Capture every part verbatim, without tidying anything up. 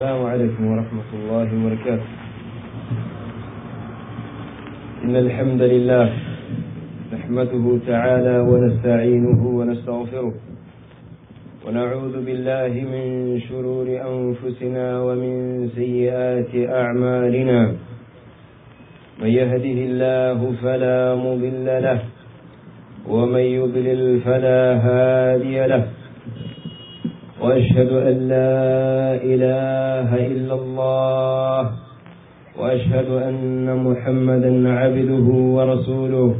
السلام عليكم ورحمة الله وبركاته. إن الحمد لله نحمده تعالى ونستعينه ونستغفره ونعوذ بالله من شرور أنفسنا ومن سيئات أعمالنا. من يهده الله فلا مضل له ومن يضلل فلا هادي له. وأشهد أن لا إله إلا الله وأشهد أن محمدا عبده ورسوله.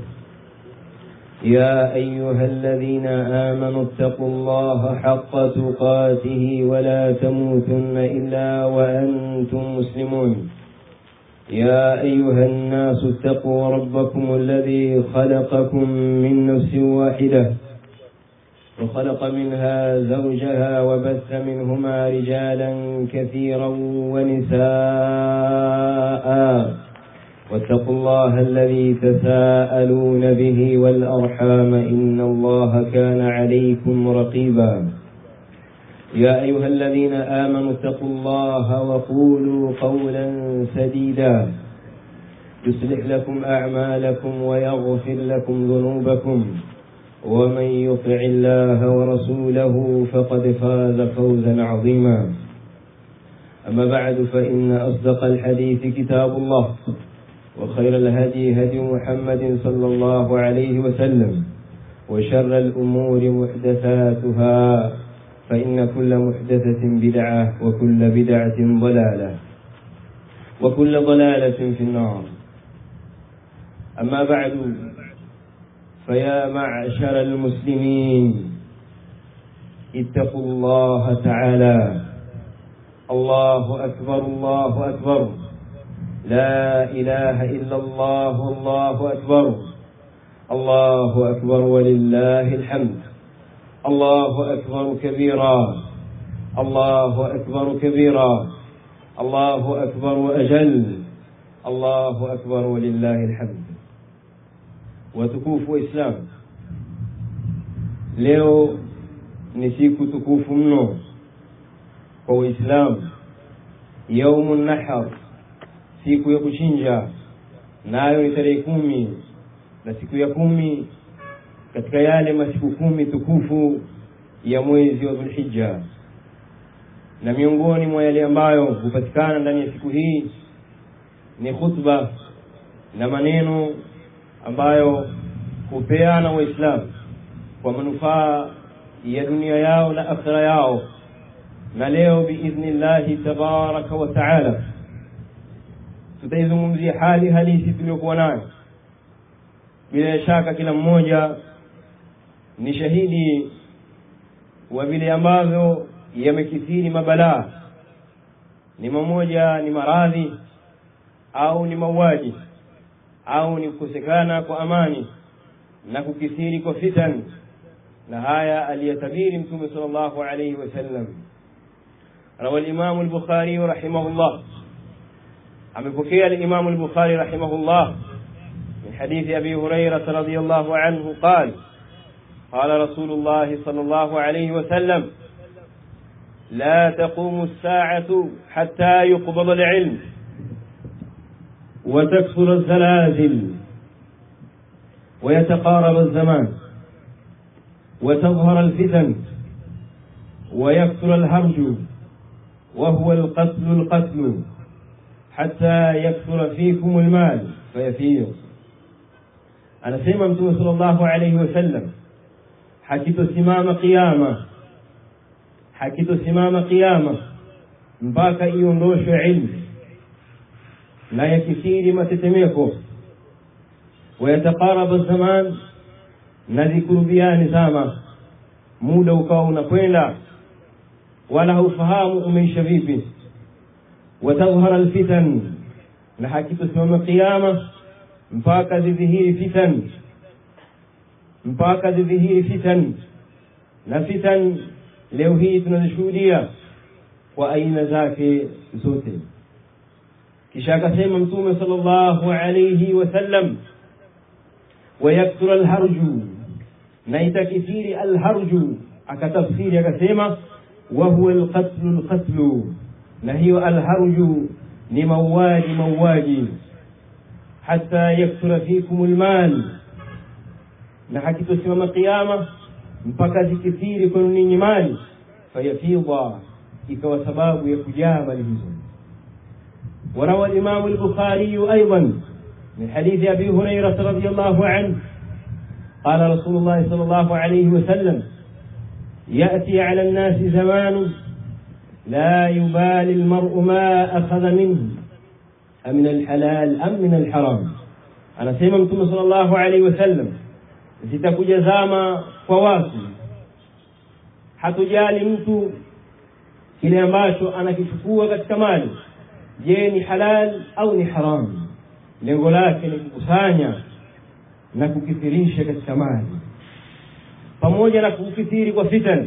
يا أيها الذين آمنوا اتقوا الله حق تقاته ولا تموتن إلا وأنتم مسلمون. يا أيها الناس اتقوا ربكم الذي خلقكم من نفس واحدة وخلق منها زوجها وبث منهما رجالا كثيرا ونساء. واتقوا الله الذي تساءلون به والأرحام إن الله كان عليكم رقيبا. يا أيها الذين آمنوا اتقوا الله وقولوا قولا سديدا يصلح لكم أعمالكم ويغفر لكم ذنوبكم. ومن يطع الله ورسوله فقد فاز فوزا عظيما. أما بعد، فإن أصدق الحديث كتاب الله وخير الهدي هدي محمد صلى الله عليه وسلم وشر الأمور محدثاتها فإن كل محدثة بدعة وكل بدعة ضلالة وكل ضلالة في النار. أما بعد، فيا معشر المسلمين اتقوا الله تعالى. الله أكبر الله أكبر، لا إله إلا الله الله أكبر، الله أكبر ولله الحمد. الله أكبر كبيرا، الله أكبر كبيرا، الله أكبر وأجل، الله أكبر ولله الحمد. Watukufu wa Islam, leo ni siku tukufu mno kwa Uislamu. Yaumun Nahar, siku ya kuchinja, nayo ni tarehe kumi, na siku ya kumi katika yale masiku kumi tukufu ya mwezi wa Dhulhijja. Na miongoni mwa yale ambayo hupatikana ndani ya siku hii ni khutba na maneno ambayo hupeana Waislamu kwa manufaa ya dunia yao na akhira yao. Na leo biidhnillahi tabaraka wa taala tutaizungumzia hali halisi tuliyokuwa nayo. Bila shaka kila mmoja ni shahidi wa vile ambavyo yamekithiri mabalaa, ni mmoja ni maradhi au ni mauaji au ni kukosekana kwa amani na kukithiri kwa fitan. Na haya aliyatabiri Mtume sallallahu alayhi wasallam. Rawi al-Imam al-Bukhari rahimahullah, amepokea al-Imam al-Bukhari rahimahullah min hadithi Abi Hurairah radhiyallahu anhu qala qala Rasulullah sallallahu alayhi wasallam la taqumu as-sa'atu hatta yuqbada al-'ilm وتكثر الزلازل ويتقارب الزمان وتظهر الفتن ويكثر الهرج وهو القتل القتل حتى يكثر فيكم المال فيفيض. أنا سيما Mtume صلى الله عليه وسلم hakitosimama kiyama, hakitosimama kiyama mpaka iondoshwe ilmu na yakithiri matetemeko, wayatakaraba zaman, na zikurubiani zama, muda ukawa unakwenda wala haufahamu umeisha vipi. Watadhhara alfitan, na hakitosimama kiyama mpaka zidhihiri fitan, mpaka zidhihiri fitan. Na fitan leo hii tunazishuhudia kwa aina zake zote. Kisha akasema Mtume sallallahu alayhi wasallam ويكثر الهرج, na itakithiri alharju. Akatafsiri akasema wa huwa alqatlu alqatlu, na hiyo alharuju ni mauaji mauaji, hata yakthura fikum almal, na hakitosimama kiyama mpaka zikithiri kwenu ninyi mali, fayafidha, ikawa sababu ya kujaa mali hizo. وروى الإمام البخاري أيضا من حديث أبي هريرة رضي الله عنه قال رسول الله صلى الله عليه وسلم: يأتي على الناس زمان لا يبالي المرء ما أخذ منه أمن الحلال أم من الحرام. أنا سيممتم صلى الله عليه وسلم zitakuja zama kwa watu hatujali mtu kile ambacho anakichukua katika mali, je ni halal au ni haram. Lengo lake ni kukusanya na kukithirisha katika mali, pamoja na kukithiri kwa fitan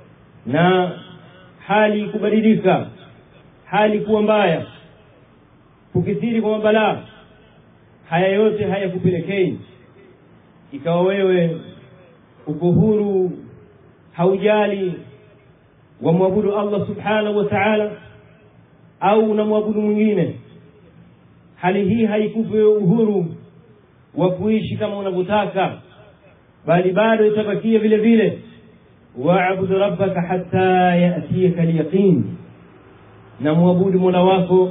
na hali kubadilika, hali kuwa mbaya, kukithiri kwa mabalaa. Haya yote hayakupelekei ikawa wewe uko huru, haujali wamwabudu Allah subhanahu wa ta'ala au unamwabudu mwingine. Hali hii haikupe uhuru wa kuishi kama unavyotaka, bali bado itabakia vile vile, wa'bud rabbaka hatta ya'tiyaka al-yaqin, na muabudu Mola wako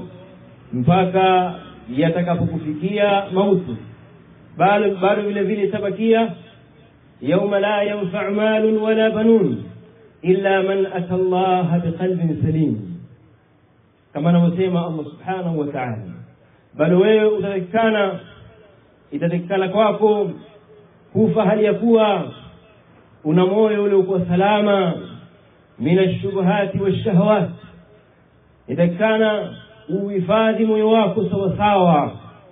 mpaka yatakapokufikia mauti. bali bado vile vile itabakia yawma la yanfa'u malun wala banun illa man ata Allah biqalbin salim, kama anavyosema Allah subhanahu wa ta'ala. Bado wewe utatakikana itatakikana kwako kufa hali ya kuwa una moyo ule uko salama min ash-shubuhati wash-shahawat. Itatakikana uhifadhi moyo wako sawa sawa,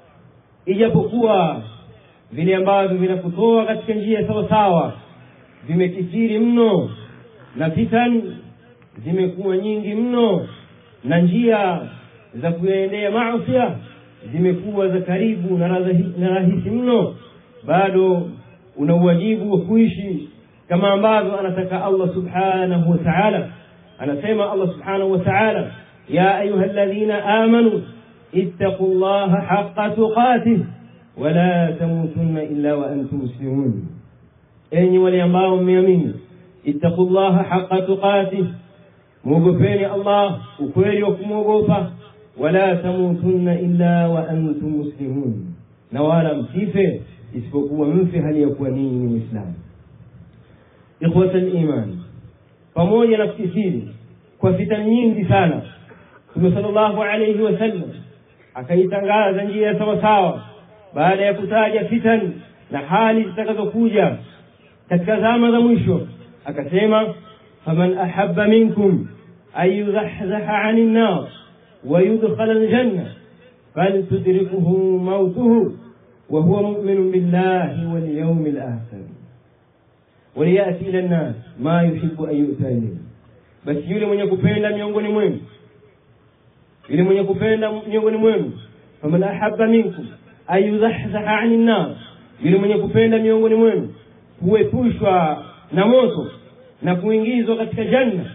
ijapokuwa vile ambavyo vinakutoa katika njia sawa sawa vimekithiri mno, na fitan zimekuwa nyingi mno, na njia za kuendea maasi zimekuwa za karibu na rahisi mno. Bado una wajibu wa kuishi kama ambavyo anataka Allah subhanahu wa ta'ala. Anasema Allah subhanahu wa ta'ala: ya ayyuhalladhina amanu ittaqullaha haqqa tuqatih wa la tamutunna illa wa antum muslimun. Enyi wale ambao mmeamini, ittaqullaha haqqa tuqatih, muogopeni Allah ukweli wa kumwogopa, wala tamutunna illa wa antum muslimun, na wala msife isipokuwa mfe hali ya kuwa ninyi ni Waislamu. Ikhwata al-iman, pamoja na kukithiri kwa fitna nyingi sana, Mtume sallallahu alayhi wasallam akaitangaza njia sawa sawa baada ya kutaja fitan na hali zitakazokuja katika zama za mwisho. Akasema: faman ahabba minkum an yuzahzaha 'anil nar wa yudkhala al-janna faltudrikuhu mautuhu wa huwa mu'minun billahi wal yawmil akhir waliyati ila an-nas ma yuhibbu an yu'ta ilayhi. Basi yule mwenye kupenda miongoni mwenu, yule mwenye kupenda miongoni mwenu, faman ahabba minkum an yuzahzaha 'anil nar, yule mwenye kupenda miongoni mwenu kuepushwa na moto na kuingizwa katika janna,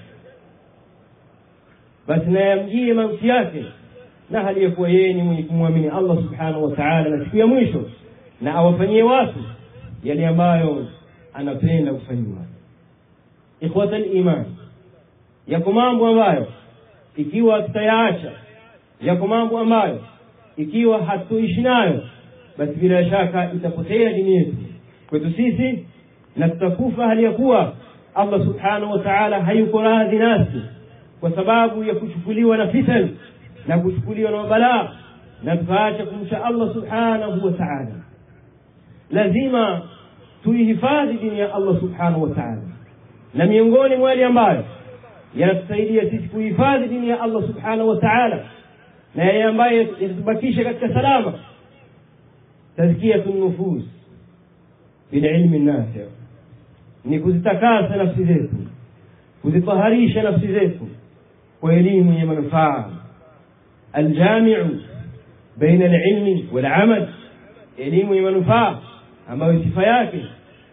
basi na yamjie mauti yake na hali ya kuwa yeye ni mwenye kumwamini Allah subhanahu wa ta'ala na siku ya mwisho, na awafanyie watu yale ambayo anapenda kufanyiwa. Ikhwata al-iman, yako mambo ambayo ikiwa tutayaacha, yako mambo ambayo ikiwa hatuishi nayo, basi bila shaka itapotea dini yetu kwetu sisi, na tutakufa hali ya kuwa Allah subhanahu wa ta'ala hayuko radhi nasi, kwa sababu ya kuchukuliwa na fitan na kuchukuliwa na balaa, na tukaacha kumcha Allah subhanahu wa ta'ala. Lazima tuihifadhi dini ya Allah subhanahu wa ta'ala, na miongoni mwa yale ambayo yanatusaidia sisi kuhifadhi dini ya Allah subhanahu wa ta'ala na yale ambayo yatatubakisha katika salama, tazkiyatun nufus bil ilmi nafi', ni kuzitakasa nafsi zetu, kuzitaharisha nafsi zetu kwa elimu yenye manufaa, aljami'u baina alilmi wal amal, elimu yenye manufaa ambayo sifa yake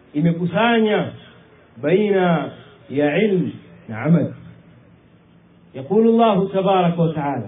imekusanya baina ya ilmu na amal. يقول الله تبارك وتعالى: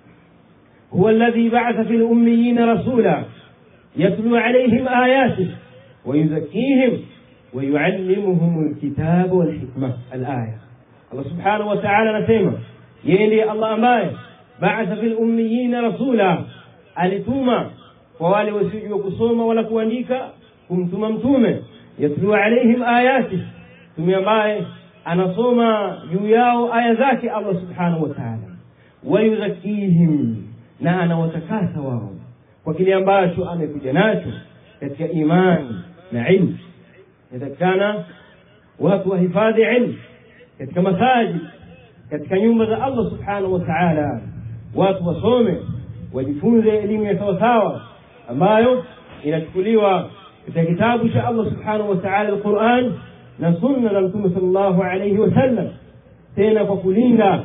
هو الذي بعث في الأميين رسولا يتلو عليهم آياته ويزكيهم ويعلمهم الكتاب والحكمة. الآية. الله سبحانه وتعالى نسيما يلي الله أمباye بعث في الأميين رسولا, alituma kwa wale wasijua kusoma wala kuandika kumtuma mtume, yatlu alaihim ayati, mtume ambaye anasoma juu yao aya zake Allah subhanahu wa ta'ala, wayuzakihim, na anawatakasa wao kwa kile ambacho amekuja nacho katika imani na ilmu. Yatakana watu wahifadhi ilmu katika masajid, katika nyumba za Allah subhanahu wa ta'ala, watu wasome wajifunze elimu ya sawa sawa ambayo inachukuliwa katika kitabu cha Allah subhanahu wa ta'ala al-Qur'an na sunna za Mtume sallallahu alayhi wasallam, tena kwa kulinda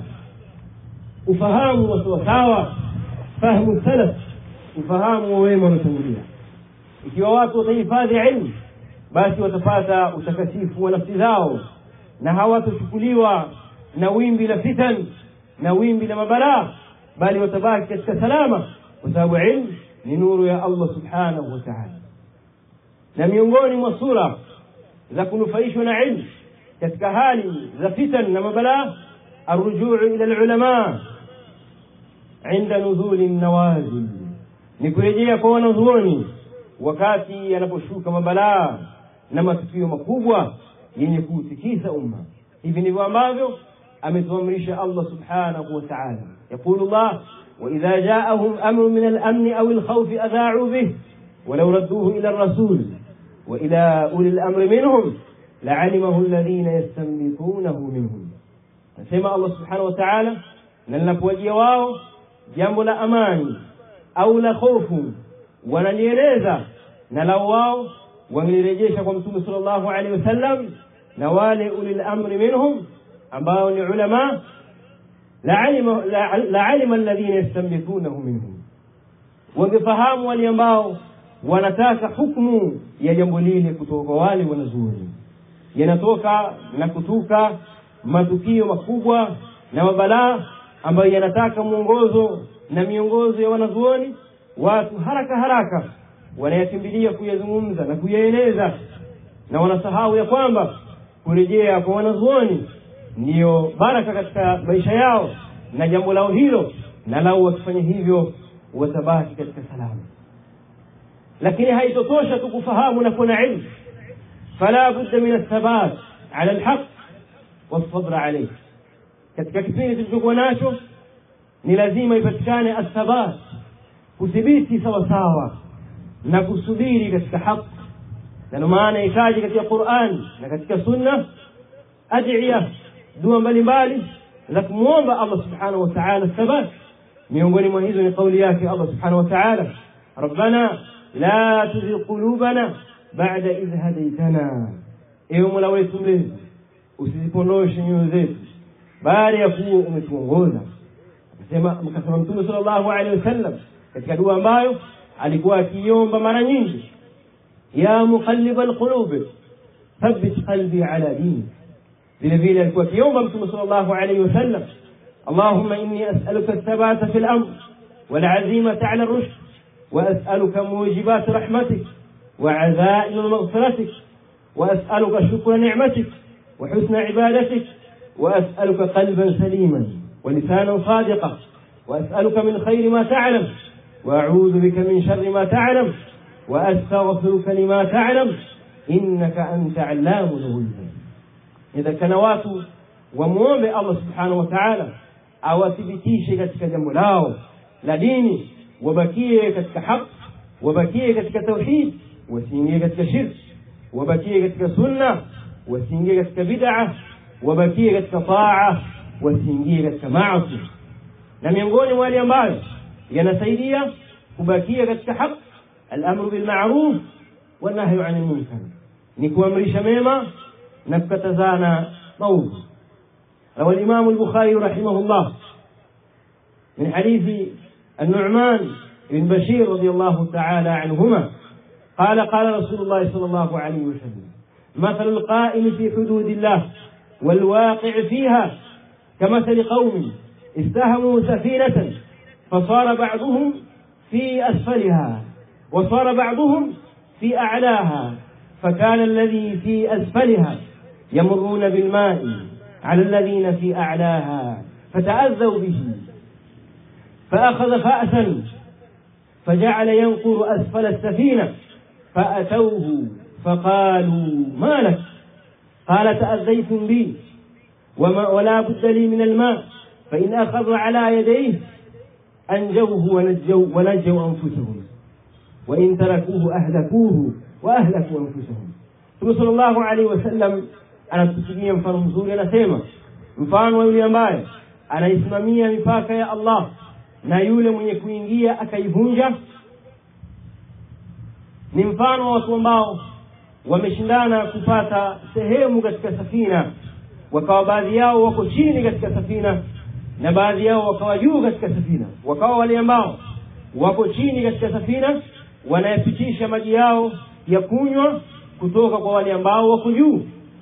ufahamu wa sawa sawa, fahamu salaf, ufahamu wa wema waliotangulia. Ikiwa watu watahifadhi ilmu, basi watapata utakatifu wa nafsi zao na hawatachukuliwa na wimbi la fitan na wimbi la mabalaa, bali watabaki katika salama, kwa sababu ilmu ni nuru ya Allah subhanahu wa ta'ala. Na miongoni mwa sura za kunufaishwa na ilmu katika hali za fitan na mabalaa, arrujuu ila alulama inda nuzuli nawazil, ni kurejea kwa wanazuoni wakati yanaposhuka mabalaa na matukio makubwa yenye kutikisa umma. Hivi ndivyo ambavyo ametuamrisha Allah subhanahu wa ta'ala. Yaqulu Allah: wa idha ja'ahum amrun min al-amn aw al-khawf adha'u bih wa law radduhu ila ar-rasul wa ila uli al-amri minhum la'alimahu alladhina yastanbitunahu minhum. Nasema Allah subhanahu wa ta'ala, na linapowajia wao jambo la amani au la hofu wanalieleza, na lao wao wangelirejesha kwa Mtume sallallahu alaihi wasallam na wale ulil amri minhum ambao ni ulama, la'alima la'alima alladhina yastanbitunahu minhum, wangefahamu wale ambao wanataka hukumu ya jambo lile kutoka kwa wale wanazuoni. Yanatoka na kutuka matukio makubwa na mabalaa ambayo yanataka mwongozo na miongozo ya wanazuoni, watu haraka haraka wanayakimbilia kuyazungumza na kuyaeleza, na wanasahau ya kwamba kurejea kwa wanazuoni ndiyo baraka katika maisha yao na jambo lao hilo, na lao wakifanya hivyo watabaki katika salama. Lakini haitotosha tu kufahamu na kuwa na ilmu, fala budda min athabat ala alhaq wasabr alayhi. Katika kipindi tulichokuwa nacho ni lazima ipatikane athabat, kuthibiti sawa sawa na kusubiri katika haki. Na maana ikaje katika Qur'an na katika sunna adhiya, dua mbalimbali za kumuomba Allah subhanahu wa ta'ala thabat. Miongoni mwa hizo ni kauli yake Allah subhanahu wa ta'ala: rabbana la tuzigh qulubana ba'da idh hadaytana, ewe Mola wetu mlezi usizipondoshe nyoyo zetu baada ya kuwa umetuongoza. Akasema mkasema Mtume sallallahu alaihi wasallam katika dua ambayo alikuwa akiomba mara nyingi: ya muqallibal qulub thabbit qalbi ala dinik. vile vile alikuwa akiomba Mtume sallallahu alaihi wasallam: Allahumma inni as'aluka athabata fil amr wal azimata ala ar-rushd wa as'aluka mujibat rahmatik wa azaim maghfiratik wa as'aluka shukra ni'matik wa husna ibadatik wa as'aluka qalban saliman wa lisanan sadiqan wa as'aluka min khayri ma ta'lam wa a'udhu bika min sharri ma ta'lam wa astaghfiruka lima ta'lam innaka anta 'allamul ghuyub. Idha kana watu wamuombe Allah subhanahu wa ta'ala awathibitishe katika jambo lao la dini, wabakie katika haki, wabakie katika tauhid, wasiingie katika shirk, wabakie katika sunna, wasiingie katika bid'ah, wabakie katika taa, wasiingie katika maasi. Na miongoni mwa wale ambao yanasaidia kubakia katika haki, al-amru bil ma'ruf wa nahyu 'anil munkar, ni kuamrisha mema na kukatazana maovu. روى الإمام البخاري رحمه الله من حديث النعمان بن بشير رضي الله تعالى عنهما قال: قال رسول الله صلى الله عليه وسلم: مثل القائم في حدود الله والواقع فيها كمثل قوم استهموا سفينة فصار بعضهم في أسفلها وصار بعضهم في أعلاها، فكان الذي في أسفلها يمرون بالماء على الذين في أعلاها فتأذوا به، فأخذ فأسا فجعل ينقر أسفل السفينة، فأتوه فقالوا ما لك؟ قال تأذيتم بي وما ولا بد لي من الماء، فإن أخذوا على يديه أنجوه ونجوا, ونجوا أنفسهم، وإن تركوه أهلكوه وأهلكوا أنفسهم. ثم صلى الله عليه وسلم anatusikia mfano mzuri, anasema mfano wa yule ambaye anaisimamia mipaka ya Allah na yule mwenye kuingia akaivunja ni mfano wa watu ambao wameshindana kupata sehemu katika safina, wakawa baadhi yao wako chini katika safina na baadhi yao wakawa juu katika safina. Wakawa wale ambao wako chini katika safina wanayapitisha maji yao ya kunywa kutoka kwa wale ambao wako juu,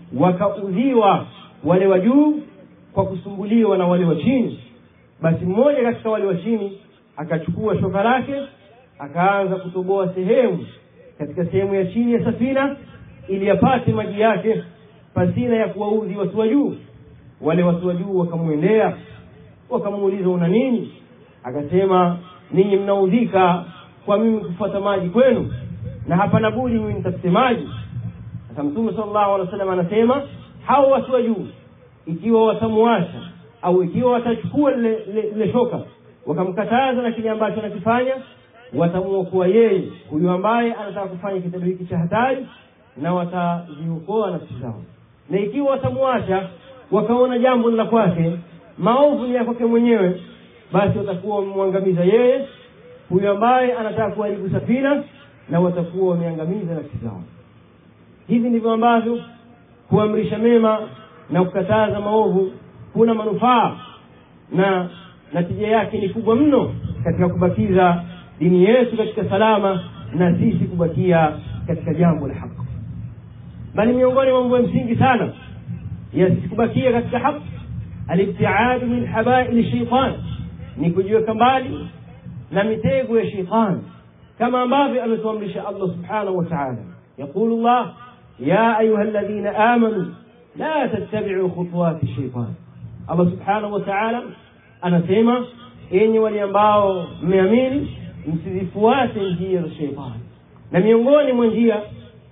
wakaudhiwa wale wa juu kwa kusumbuliwa na wale wa chini. Basi mmoja katika wale wa chini akachukua shoka lake akaanza kutoboa sehemu katika sehemu ya chini ya safina ili apate maji yake pasina ya kuwaudhi watu wa juu. Wale watu wa juu wakamwendea wakamuuliza una nini? Akasema ninyi mnaudhika kwa mimi kufuata maji kwenu na hapana budi mimi nitafute maji. Sasa Mtume sallallahu alaihi wasallam anasema hao watu wa juu ikiwa watamuacha au ikiwa watachukua ile shoka wakamkataza na kile ambacho anakifanya, watamuokoa yeye huyo ambaye anataka kufanya kitendo hiki cha hatari na wataziokoa nafsi zao. Na ikiwa watamuacha wakaona jambo la kwake maovu ni ya kwake mwenyewe, basi watakuwa wamemwangamiza yeye huyo ambaye anataka kuharibu safina na watakuwa wameangamiza nafsi zao. Hivi ndivyo ambavyo kuamrisha mema na kukataza maovu kuna manufaa na natija yake ni kubwa mno katika kubakiza dini yetu katika salama na sisi kubakia katika jambo la haki. Bali miongoni mwa mambo msingi sana ya sisi kubakia katika haki al-ibtiad min habail shaytan, ni kujiweka mbali na mitego ya shaytan, kama ambavyo ametuamrisha Allah subhanahu wa ta'ala. يقول الله يا أيها الذين آمنوا لا تتبعوا خطوات الشيطان. Allah subhanahu wa ta'ala anasema enyi wale ambao mmeamini msizifuate njia za shetani. Na miongoni mwa njia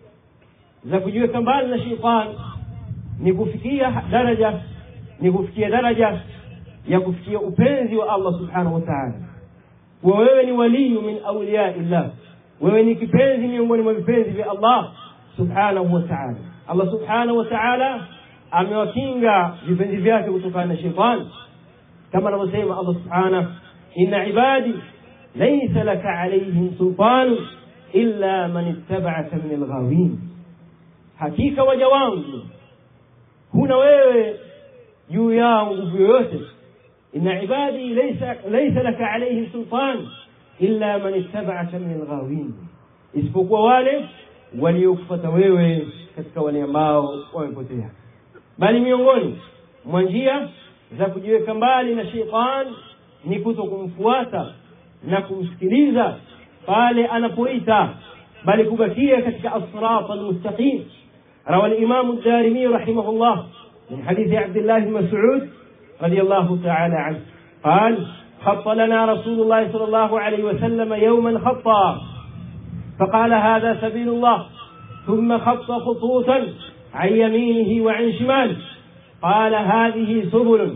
za kujiweka mbali na shetani ni kufikia daraja ni kufikia daraja ya kufikia upenzi wa Allah subhanahu wa ta'ala. Wa wewe ni wali min awliya illah, wewe ni kipenzi miongoni mwa vipenzi vya Allah subhanahu wa ta'ala. Allah subhanahu wa ta'ala amewakinga vipenzi vyake kutokana na shetani, kama anavyosema Allah subhanahu inna ibadi laysa laka alayhim sultan illa man ittaba'aka min al-ghawin, hakika waja wangu huna wewe juu yao nguvu yoyote. inna ibadi laysa laysa laka alayhim sultan illa man ittaba'aka min al-ghawin, isipokuwa wale waliokufuata wewe katika wale ambao wamepotea. Bali miongoni mwa njia za kujiweka mbali na shetani ni kutokumfuata na kumsikiliza pale anapoita, bali kubakia katika as-sirat al-mustaqim. روى الإمام الدارمي رحمه الله من حديث عبد الله بن مسعود رضي الله تعالى عنه قال خط لنا رسول الله صلى الله عليه وسلم يوما خطا فقال هذا سبيل الله، ثم خط خطوطا عن يمينه وعن شماله قال هذه سبل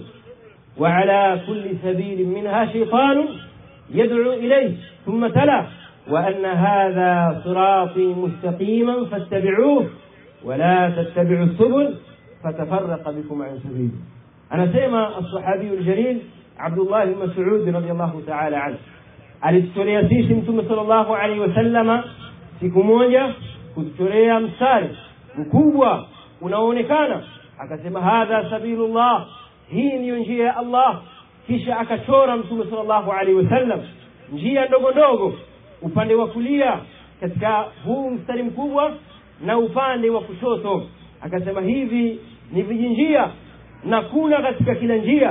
وعلى كل سبيل منها شيطان يدعو إليه، ثم تلا وأن هذا صراطي مستقيما فاتبعوه ولا تتبعوا السبل فتفرق بكم عن سبيله. أنا سيما الصحابي الجليل عبد الله بن مسعود رضي الله تعالى عنه alituchorea sisi Mtume sallallahu alaihi wasallam siku moja kutuchorea mstari mkubwa unaoonekana, akasema hadha sabilullah, hii ni njia ya Allah. Kisha akachora Mtume sallallahu alaihi wasallam njia ndogo ndogo upande wa kulia katika huu mstari mkubwa na upande wa kushoto, akasema hivi ni vijinjia na kuna katika kila njia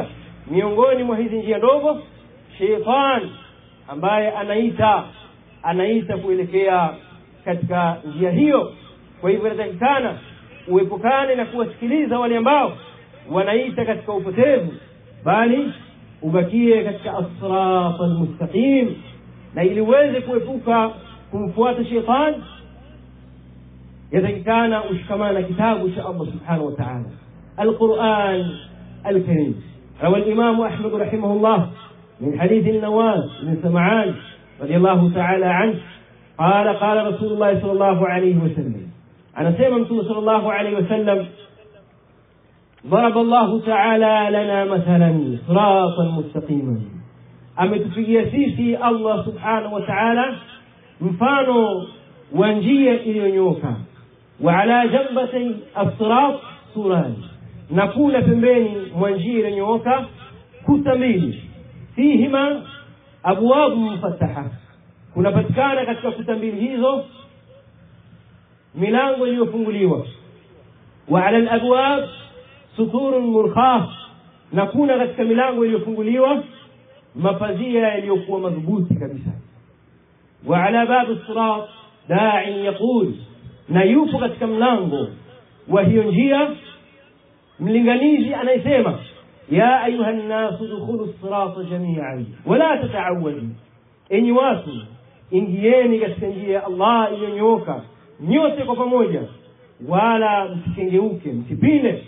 miongoni mwa hizi njia ndogo shaytan ambaye anaita anaita kuelekea katika njia hiyo. Kwa hivyo inatakikana uepukane na kuwasikiliza wale ambao wanaita katika upotevu, bali ubakie katika as-sirat al-mustaqim. Na ili uweze kuepuka kumfuata shaytan, yatakikana ushikamane na kitabu cha Allah subhanahu wa ta'ala, al-Qur'an al-Karim. روى الإمام أحمد رحمه الله من حديث النواس بن سمعان رضي الله تعالى عنه قال قال رسول الله صلى الله عليه وسلم أنا سيما صلى الله عليه وسلم ضرب الله تعالى لنا مثلا صراطا مستقيما. أمتفقي سيسي الله سبحانه وتعالى مفانو وانجية إليونيوكا وعلى جنبتي الصراط سوران نقول pembeni mwa njia iliyonyooka kuta mbili, fihima abwab mufattaha, kunapatikana katika kuta mbili hizo milango iliyofunguliwa, wa ala alabwab suturun murkhah, na kuna katika milango iliyofunguliwa mapazia yaliyokuwa madhubuti kabisa. Wa ala bab as-sirat da'in yaqul, na yupo katika mlango wa hiyo njia mlinganizi anayesema ya ayuha an-nas udkhulu as-sirata jami'an wala tata'awwadu, enyi watu ingieni katika njia ya Allah iliyonyooka nyote kwa pamoja, wala msikengeuke msipinde.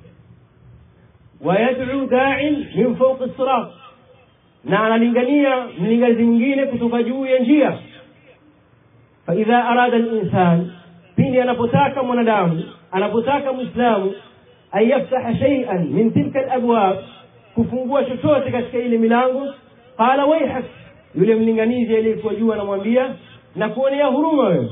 Wa yad'u da'in min fawq as-sirat, na analingania mlinganizi mwingine kutoka juu ya njia. Fa idha arada al-insan, pindi anapotaka mwanadamu, anapotaka muislamu أن يفتح شيئا من تلك الأبواب, kufungua chochote katika ile milango, qala wayhak, yule mlinganizi aliyekuwa juu anamwambia na kuonea huruma wewe,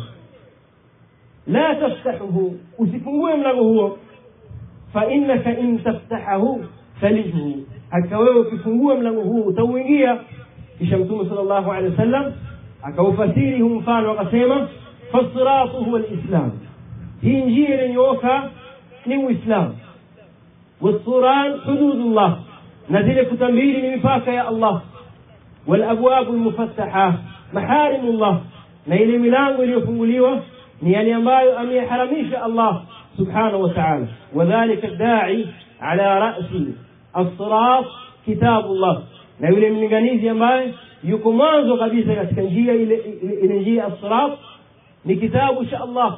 la taftahuhu, usifungue mlango huo, fa innaka in taftahahu falijhu, haka wewe ukifungua mlango huo utauingia. Kisha Mtume sallallahu alaihi wasallam akaufasiri huu mfano akasema fasiratu huwa alislam, hii njia iliyonyooka ni Uislamu. والصوران حدود الله, نزل كتنبيل من مفاك يا الله. والأبواب المفتحة محارم الله, نيل ملان وليفنقليوه نيالي أمبايو أمي حرميش الله سبحانه وتعالى. وذلك الداعي على رأس الصراط كتاب الله, نيل من غنيز أمبايو يكمانزو قبيسة كتنجية إلى نجية الصراط لكتاب شاء الله.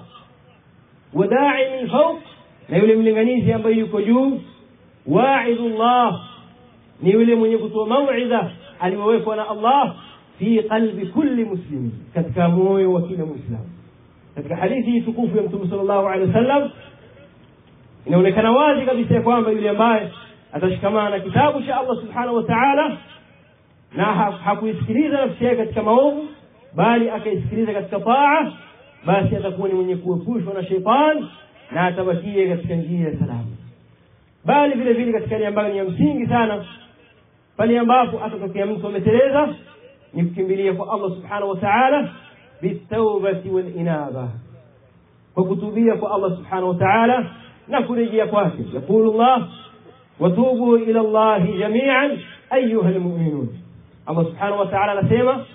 وداعي من فوق, na yule mlinganizi ambaye yuko juu, wa'idullah, ni yule mwenye kutoa mauidha aliyowekwa na Allah fi qalbi kulli muslim, katika moyo wa kila muislamu. Katika hadithi tukufu ya Mtume sallallahu alaihi wasallam inaonekana wazi kabisa kwamba yule ambaye atashikamana na kitabu cha Allah subhanahu wa ta'ala na hakuisikiliza nafsi yake katika maovu, bali akaisikiliza katika taa, basi atakuwa ni mwenye kuepushwa na shetani na atabakie katika njia ya salama. Bali vile vile katika ile ambayo ni ya msingi sana, pale ambapo atatokea mtu ameteleza, ni kukimbilia kwa Allah subhanahu wa ta'ala bitawbati wal inaba, kwa kutubia kwa Allah subhanahu wa ta'ala na kurejea kwake. Yaqulu Allah watubu ila Allah jami'an ayuha almu'minun, Allah subhanahu wa ta'ala anasema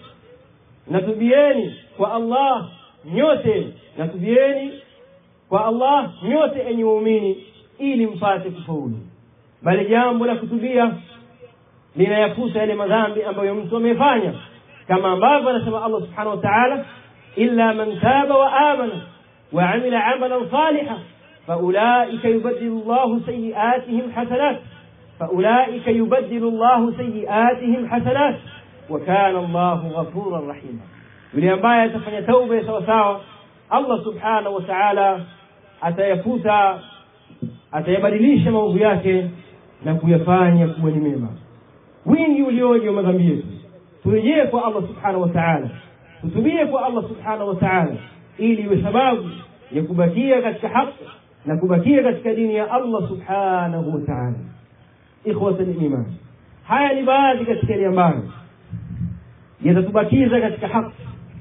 natubieni kwa Allah nyote, natubieni kwa Allah nyote enyi waumini ili mpate kufaulu. Bali jambo la kutubia linayafuta yale madhambi ambayo mtu amefanya, kama ambavyo anasema Allah subhanahu wa ta'ala illa man taba wa amana wa amila amalan salihan faulaika yubaddilu Allahu sayiatihim hasanat faulaika yubaddilu Allahu sayiatihim hasanat wa kana Allahu ghafuran rahima. Yule ambaye atafanya tauba sawa sawa, Allah subhanahu wa ta'ala atayafuta, atayabadilisha maovu yake na kuyafanya kuwa ni mema. Wingi ulioje wa madhambi yetu, turejee kwa Allah subhanahu wa ta'ala, tutubie kwa Allah subhanahu wa ta'ala, ili iwe sababu ya kubakia katika haki na kubakia katika dini ya Allah subhanahu wa ta'ala. Ikhwatul iman, haya ni baadhi katika yale ambayo yatatubakiza katika haki,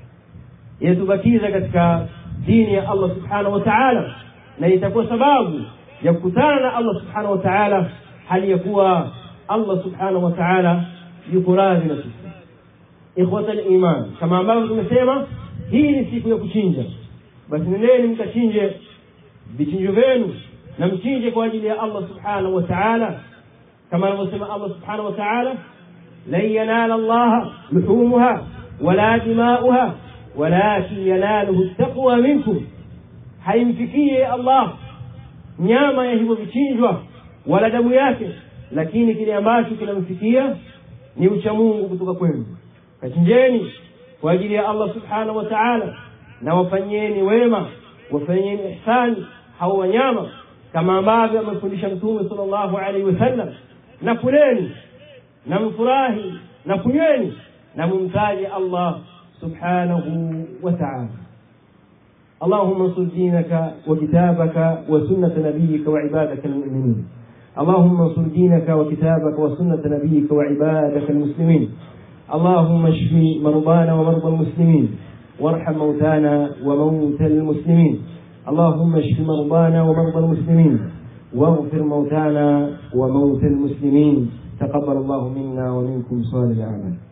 yatatubakiza katika dini ya Allah subhanahu wa ta'ala, na itakuwa sababu ya kukutana na Allah subhanahu wa ta'ala hali ya kuwa Allah subhanahu wa ta'ala yuko radhi na sisi. Ikhwata al-iman, kama ambavyo tumesema hii ni siku ya kuchinja, basi nendeni mkachinje vichinjo vyenu na mchinje kwa ajili ya Allah subhanahu wa ta'ala, kama anavyosema Allah subhanahu wa ta'ala, lan yanala Allah luhumuha wala dimauha walakin yanaluhu at-taqwa minkum, haimfikie Allah nyama ya hivyo vichinjwa wala damu yake, lakini kile ambacho kinamfikia ni ucha Mungu kutoka kwenu. Kachinjeni kwa ajili ya Allah subhanahu wa ta'ala, na wafanyeni wema, wafanyeni ihsani hao wanyama kama ambavyo amefundisha Mtume sallallahu alaihi wasallam, na kuleni na mfurahi na kunyweni na mumtaji Allah subhanahu wa ta'ala. اللهم انصر دينك وكتابك وسنة نبيك وعبادك المؤمنين. اللهم انصر دينك وكتابك وسنة نبيك وعبادك المسلمين. اللهم اشف مرضانا ومرضى المسلمين، وارحم موتانا وموتى المسلمين. اللهم اشف مرضانا ومرضى المسلمين، واغفر موتانا وموتى المسلمين. تقبل الله منا ومنكم صالح الأعمال.